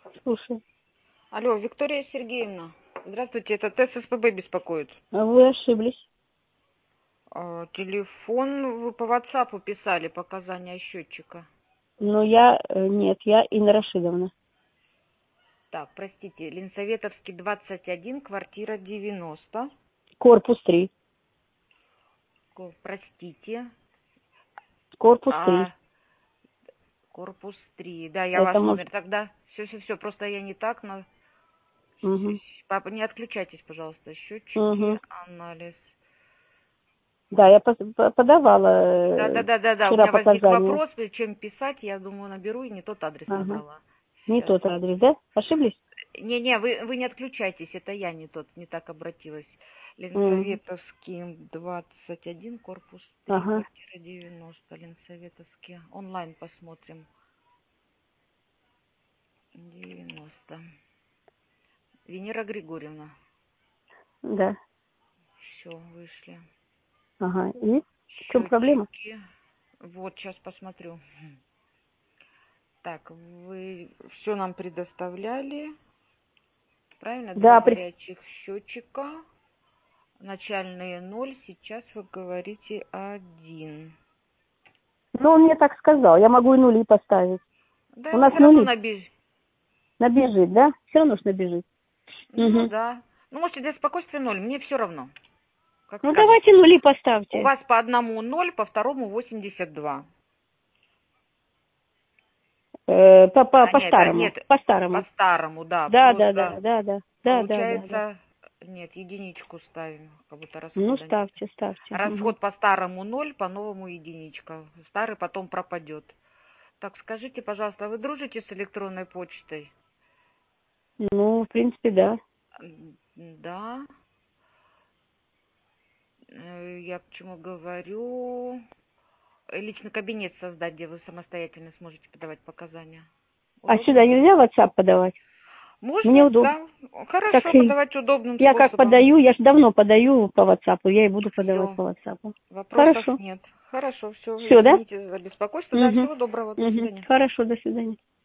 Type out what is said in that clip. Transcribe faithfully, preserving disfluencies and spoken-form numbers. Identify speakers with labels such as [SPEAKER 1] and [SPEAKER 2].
[SPEAKER 1] Слушай,
[SPEAKER 2] Алло, Виктория Сергеевна. Здравствуйте, это ТССПБ беспокоит.
[SPEAKER 1] а вы ошиблись.
[SPEAKER 2] А, телефон вы по WhatsApp писали, показания счетчика.
[SPEAKER 1] Но я, э, нет, я Инна Рашидовна.
[SPEAKER 2] Так, простите, Ленсоветовский, двадцать один, квартира девяносто.
[SPEAKER 1] Корпус три.
[SPEAKER 2] Ко- Простите.
[SPEAKER 1] Корпус три.
[SPEAKER 2] А, корпус три. Да, я
[SPEAKER 1] Это
[SPEAKER 2] ваш
[SPEAKER 1] может...
[SPEAKER 2] номер тогда. Все-все-все, просто я не так. Но...
[SPEAKER 1] Угу.
[SPEAKER 2] Папа, не отключайтесь, пожалуйста. Счетчики,
[SPEAKER 1] Угу.
[SPEAKER 2] анализ.
[SPEAKER 1] Да, я пос- по- подавала
[SPEAKER 2] Да, да,
[SPEAKER 1] э,
[SPEAKER 2] да, да, да. У
[SPEAKER 1] вчера
[SPEAKER 2] меня возник
[SPEAKER 1] показания.
[SPEAKER 2] вопрос, чем писать. Я думаю, наберу и не тот адрес
[SPEAKER 1] Ага.
[SPEAKER 2] набрала.
[SPEAKER 1] Не
[SPEAKER 2] Сейчас.
[SPEAKER 1] тот адрес, да? Ошиблись?
[SPEAKER 2] Не-не, вы, вы не отключайтесь, это я не тот, не так обратилась.
[SPEAKER 1] Угу.
[SPEAKER 2] Ленсоветовский, двадцать один, корпус три,
[SPEAKER 1] Ага.
[SPEAKER 2] квартира девяносто. Ленсоветовский. Онлайн посмотрим. девяносто. Венера Григорьевна.
[SPEAKER 1] Да.
[SPEAKER 2] Все, вышли.
[SPEAKER 1] Ага. И? В чем проблема?
[SPEAKER 2] Счетчики. Вот, сейчас посмотрю. Так, вы все нам предоставляли. Правильно? Два
[SPEAKER 1] Да, при...
[SPEAKER 2] горячих счетчика. Начальные ноль, сейчас вы говорите один.
[SPEAKER 1] Ну, он мне так сказал. Я могу и нули поставить. У
[SPEAKER 2] Да, он
[SPEAKER 1] нас
[SPEAKER 2] все равно
[SPEAKER 1] нули
[SPEAKER 2] набежит.
[SPEAKER 1] набежит, да? Все равно ж набежит.
[SPEAKER 2] Ну
[SPEAKER 1] Угу.
[SPEAKER 2] да. Ну, можете для спокойствия ноль, мне все равно. Как
[SPEAKER 1] Ну, давайте
[SPEAKER 2] скажете.
[SPEAKER 1] нули
[SPEAKER 2] У
[SPEAKER 1] поставьте.
[SPEAKER 2] вас по одному ноль, по второму восемьдесят два.
[SPEAKER 1] Э, по, по,
[SPEAKER 2] А
[SPEAKER 1] по
[SPEAKER 2] нет, а
[SPEAKER 1] старому.
[SPEAKER 2] нет,
[SPEAKER 1] По
[SPEAKER 2] по
[SPEAKER 1] старому.
[SPEAKER 2] старому, да.
[SPEAKER 1] Да, да,
[SPEAKER 2] Просто
[SPEAKER 1] да, да, да, да, да, да, да.
[SPEAKER 2] получается, нет, единичку ставим, как будто
[SPEAKER 1] Ну,
[SPEAKER 2] расхода нет.
[SPEAKER 1] ставьте, ставьте. Угу.
[SPEAKER 2] Расход по старому ноль, по новому единичка. Старый потом пропадет. Так, скажите, пожалуйста, а вы дружите с электронной почтой?
[SPEAKER 1] Ну, в принципе, да.
[SPEAKER 2] М, Да. Э, Я к чему говорю? Э, Личный кабинет создать, где вы самостоятельно сможете подавать показания.
[SPEAKER 1] А
[SPEAKER 2] Удобно
[SPEAKER 1] сюда
[SPEAKER 2] будет?
[SPEAKER 1] нельзя WhatsApp подавать? Мне
[SPEAKER 2] Можно,
[SPEAKER 1] удобно.
[SPEAKER 2] да.
[SPEAKER 1] Так
[SPEAKER 2] Хорошо,
[SPEAKER 1] и
[SPEAKER 2] подавать удобным
[SPEAKER 1] я как
[SPEAKER 2] способом.
[SPEAKER 1] подаю, я же давно подаю по WhatsApp, я и буду подавать
[SPEAKER 2] Все,
[SPEAKER 1] по WhatsApp.
[SPEAKER 2] вопросов
[SPEAKER 1] Хорошо.
[SPEAKER 2] нет. Хорошо, все,
[SPEAKER 1] Все, да?
[SPEAKER 2] извините за беспокойство. Да,
[SPEAKER 1] Угу.
[SPEAKER 2] всего доброго, до
[SPEAKER 1] Угу.
[SPEAKER 2] свидания.
[SPEAKER 1] Хорошо, до свидания.